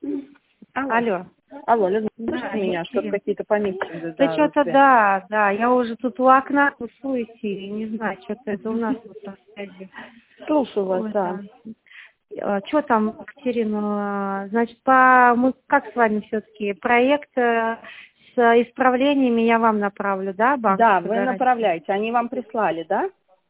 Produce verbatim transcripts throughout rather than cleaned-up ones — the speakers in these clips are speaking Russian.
Алло. Алло. Алло, Людмила, Да, слышите меня? Что-то Екатерина. какие-то помехи. Да что-то да, да. Я уже тут у окна тусуюсь и не знаю, что-то это у нас вот на связи. Слушаю вас, Ой, да. да. Что там, Екатерина? Значит, по мы как с вами все-таки проект э, с исправлениями я вам направлю, да, банк? Да, вы направляете. Они вам прислали, да?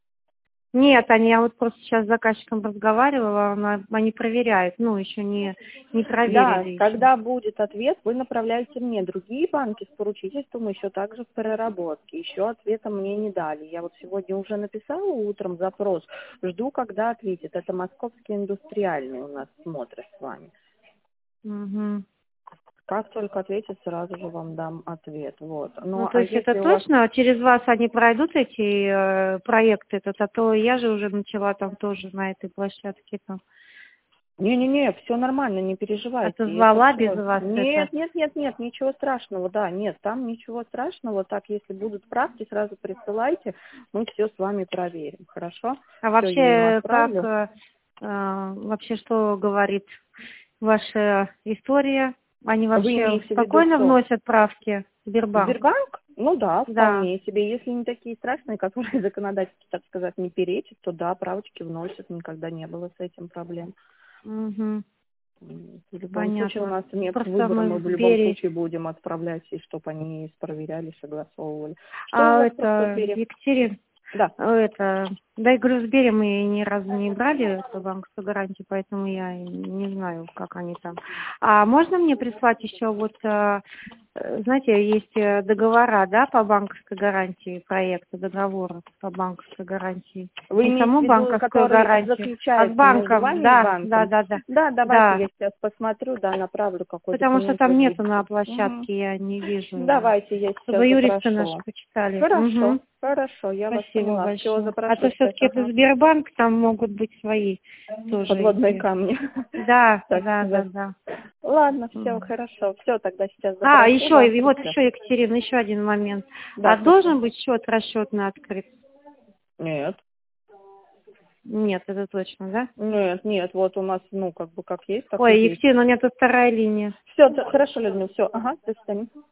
Нет, они, я вот просто сейчас с заказчиком разговаривала, она, они проверяют, ну, еще не, не Да, проверили. когда будет ответ, вы направляете мне. Другие банки с поручительством еще также в переработке. Еще ответа мне не дали. Я вот сегодня уже написала утром запрос. Жду, когда ответит. Это московский индустриальный у нас смотрит с вами. Угу. Как только ответит, сразу же вам дам ответ. Вот. Ну, Ну, то а есть это если у вас... точно? Через вас они пройдут эти э, проекты, этот, а то я же уже начала там тоже на этой площадке там. Не-не-не, все нормально, не А то переживайте. Это звала без всё. вас это. Нет, нет, нет, нет, ничего страшного, да, нет, там ничего страшного. Так, если будут правки, сразу присылайте, мы все с вами проверим, хорошо? А Все, я им вообще, как, отправлю. э, э, вообще, что говорит ваша история? Они Вы вообще имеете в виду спокойно что? вносят правки в Сбербанк? Сбербанк? Ну да, Да. вполне себе. Если не такие страшные, которые законодательство, так сказать, не перечит, то да, правочки вносят, никогда не было с этим проблем. Угу. М, В любом случае у Понятно. нас нет Просто выбора, мы мы в в любом Сбере. случае будем отправлять, и чтобы они проверяли, согласовывали. Что у А вас по это, Сбере? Екатерина, Да. это, да, я говорю, в Сбере мы ни разу не брали эту банковскую гарантию, поэтому я и не знаю, как они там. А можно мне прислать еще вот, э, э, знаете, есть э, договора, да, по банковской гарантии, проекты, договоры по банковской гарантии. Вы Не имеете в саму виду, банковскую который гарантию, а с заключается между банком, вами и да, да, банком? да, да, Да, давайте да. я сейчас посмотрю, да, направлю, какой Потому что документ вы там нету будете. на Мгм. площадке, я не вижу его. Давайте я сейчас Чтобы юристы наши запрошу. почитали. Хорошо, Угу. хорошо, я вас Спасибо поняла. Все, большое. А запрошу то сейчас. все-таки это Ага. Сбербанк, там могут быть свои тоже Подводные эти. камни, Да, так да, да, сказать. да. Ладно, все, Мгм. хорошо. Все, тогда сейчас А, запрошу еще, вам. и И вот все. еще, Екатерина, еще один момент. Да, А слушаю. должен быть счет расчетный открыт? Нет. Нет, это точно, да? Нет, нет, вот у нас, ну, как бы как есть, так и Ой, есть. Екатерина, у меня тут вторая линия. Все, хорошо, Людмила, все. Ага, до свидания.